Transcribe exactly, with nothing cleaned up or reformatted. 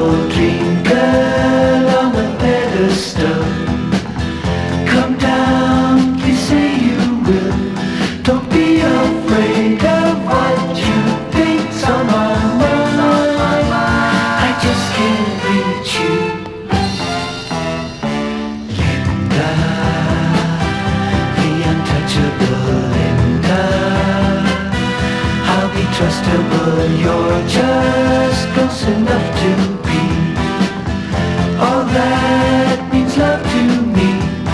your dream girl on a pedestal. Come down, you say you will. Don't be afraid of what you think's on my mind. I just can't reach you, Linda, the untouchable Linda. I'll be trustable, you're just close enough